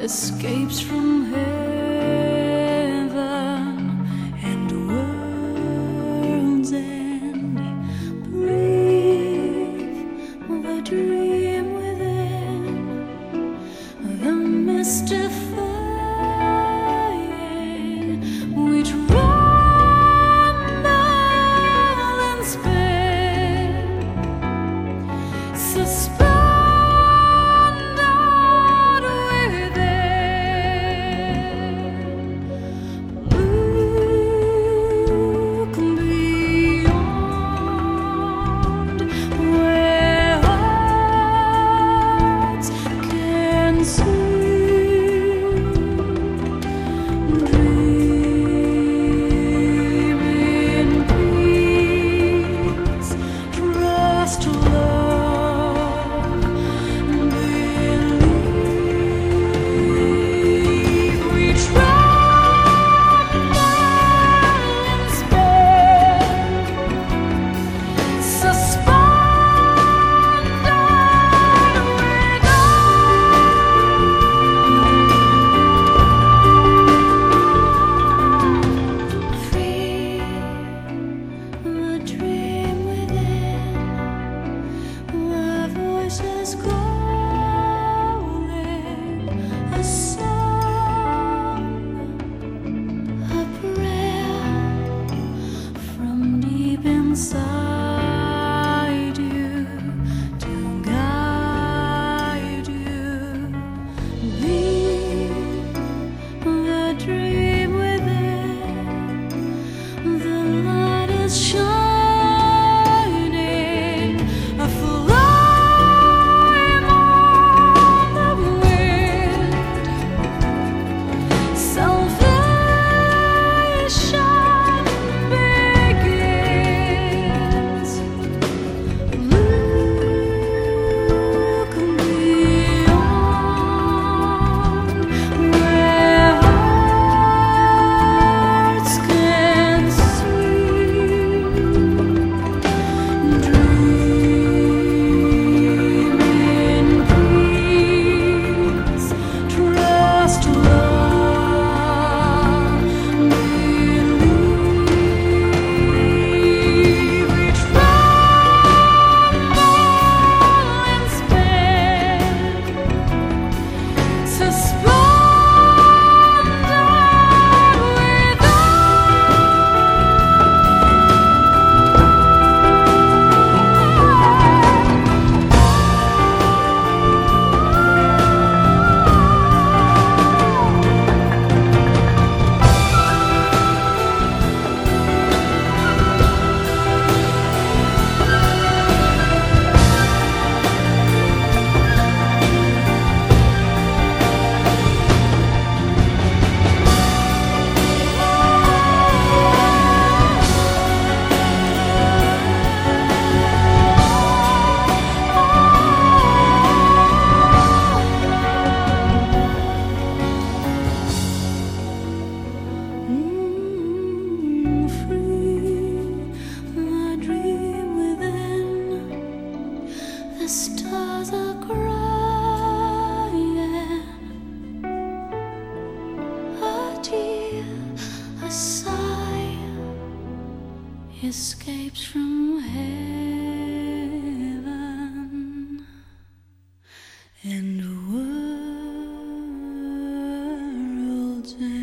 escapes from heaven and world's end. Breathe the dream within, the mystifying which rumble and spin, suspend. Inside you to guide you, be the dream within. The light is shining, a flame on the wind. Salvation the stars are crying, a tear, a sigh escapes from heaven and world's end.